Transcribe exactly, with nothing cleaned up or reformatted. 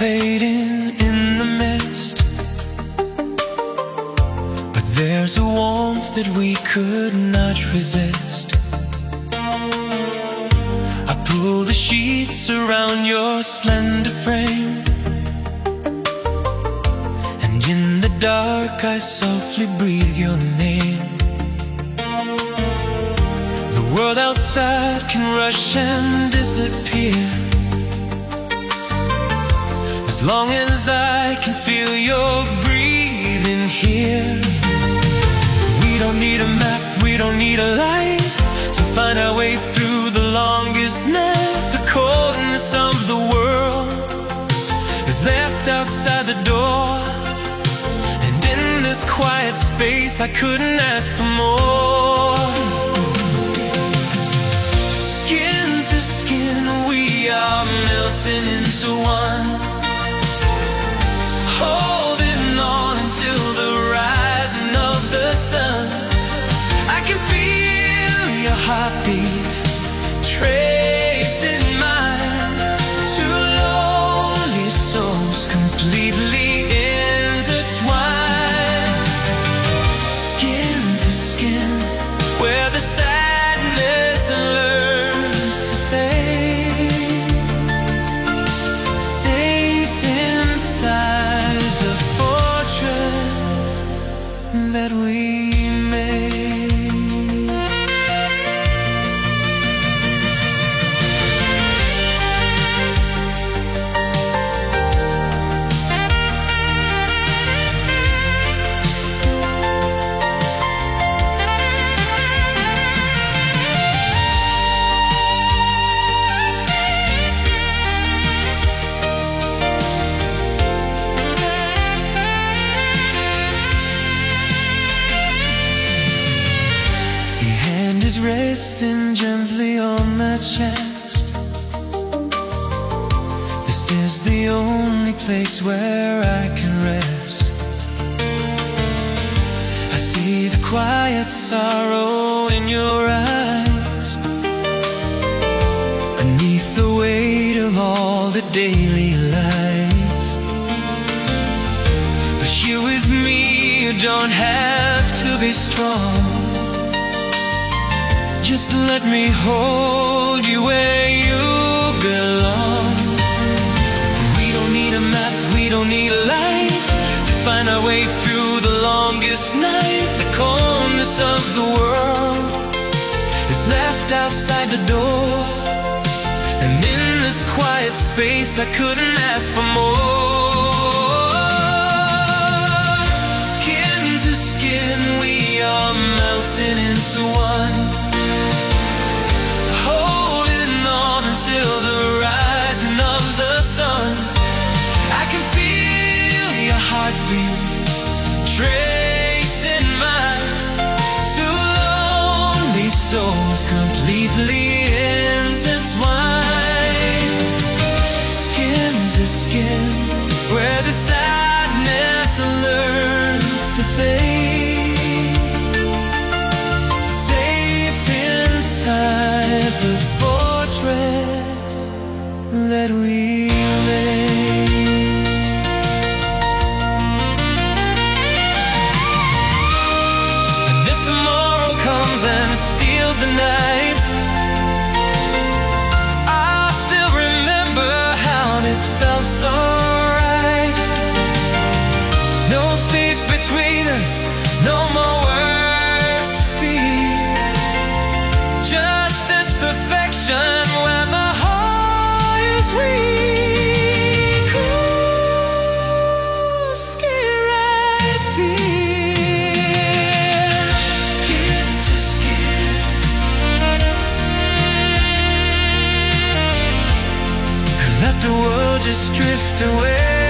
fading in the mist, but there's a warmth that we could not resist. I pull the sheets around your slender frame, and in the dark I softly breathe your name. The world outside can rush and disappear, as long as I can feel your breathing here. We don't need a map, we don't need a light to find our way through the longest night. The coldness of the world is left outside the door, and in this quiet space I couldn't ask for more. Skin to skin, we are melting into one, holding on until the rising of the sun. I can feel your heartbeat tracing mine. Two lonely souls completely intertwined. Skin to skin, where the sadness learns to fade. Safe inside the fortress that we made. Resting gently on my chest. This is the only place where I can rest. I see the quiet sorrow in your eyes, beneath the weight of all the daily lies. But here with me, you don't have to be strong. Just let me hold you where you belong. We don't need a map, we don't need a light to find our way through the longest night. The coldness of the world is left outside the door, and in this quiet space I couldn't ask for more. Skin to skin, we are melting into one, till the rising of the sun. I can feel your heartbeat tracing mine. Two lonely souls completely intertwined. Skin to skin, where the sadness learns to fade. Safe inside the fortress that we made. And if tomorrow comes and steals the night, I'll still remember how this felt so right. No space between us, no more words to speak, just this perfection where my heart is weak. Ooh, skin right there, skin to skin. And let the world just drift away.